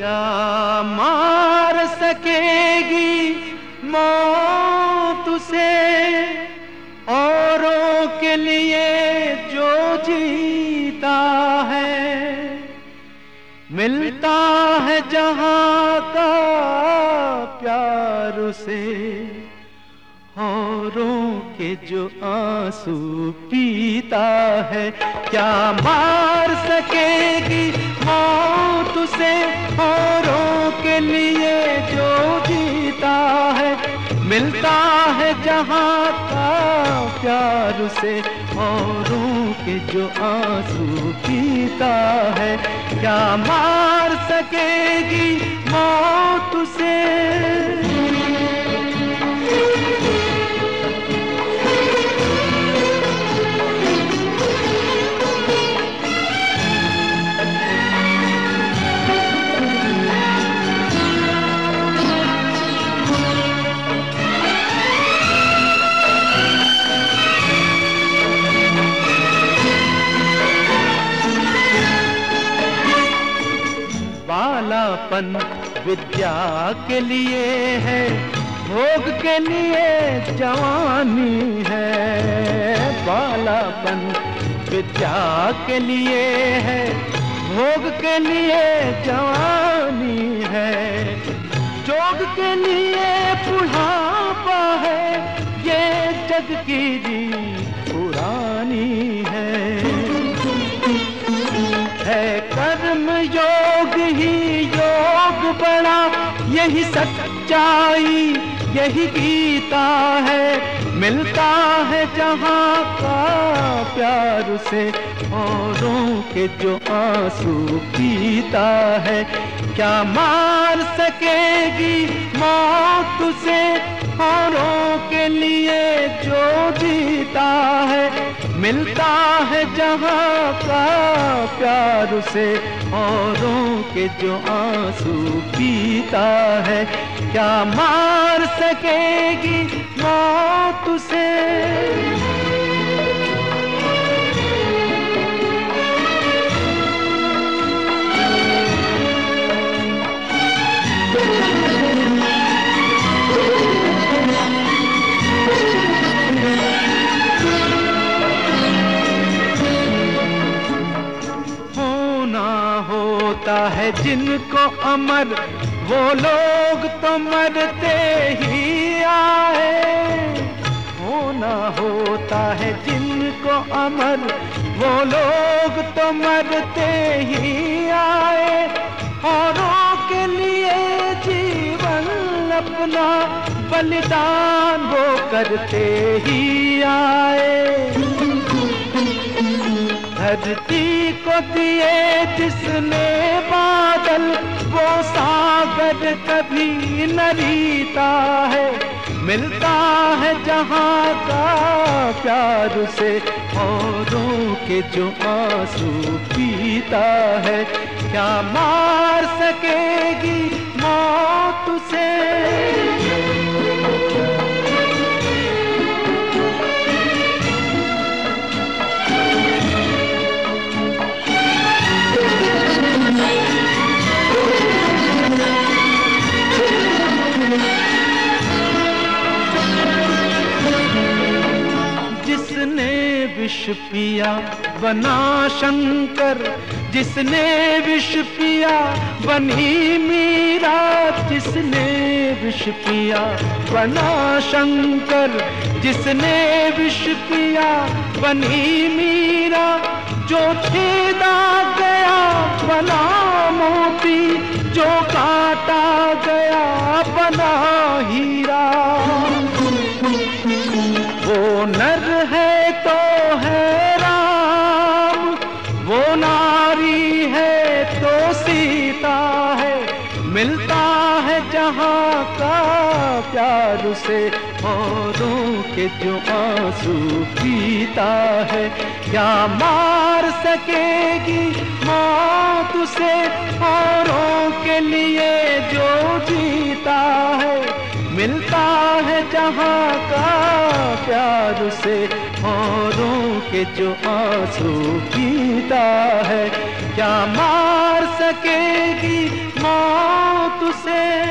क्या मार सकेगी मौत उसे, औरों के लिए जो जीता है। मिलता है जहां का प्यार उसे, औरों के जो आंसू पीता है। क्या मार सकेगी मौत उसे, औरों के लिए जो जीता है। मिलता है जहां का प्यार उसे, औरों के जो आंसू पीता है। क्या मार सकेगी मौत उसे। बालापन विद्या के लिए है, भोग के लिए जवानी है। बालापन विद्या के लिए है, भोग के लिए जवानी है। जोग के लिए बुढ़ापा है, ये जग की रीत पुरानी है। कर्म योग ही योग बड़ा, यही सच्चाई यही गीता है। मिलता है जहां का प्यार उसे, औरों के जो आंसू पीता है। क्या मार सकेगी मौत उसे, औरों के लिए जो जीता है। मिलता है जहां का प्यार उसे, औरों के जो आंसू पीता है। क्या मार सकेगी मौत उसे। होता है जिनको अमर, वो लोग तो मरते ही आए। होना होता है जिनको अमर, वो लोग तो मरते ही आए। औरों के लिए जीवन अपना बलिदान वो करते ही आए। धरती को दिए जिसने बादल, वो सागर कभी न रीता है। मिलता है जहां का प्यार उसे, औरों के जो आंसू पीता है। क्या मार सकेगी मौत उसे। जिसने विष पिया बना शंकर, जिसने विष पिया बनी मीरा। जिसने विष पिया बना शंकर, जिसने विष पिया बनी मीरा। जो छेदा गया बना मोती, जो काटा गया बना हीरा। वो नर है तो है राम, वो नारी है तो सीता है। मिलता है जहां का प्यार उसे, औरों के जो आंसू पीता है। क्या मार सकेगी मौत उसे, औरों के लिए जो जीता है। मिलता है जहां का प्यार उसे, औरों के जो आंसू पीता है। क्या मार सकेगी मौत से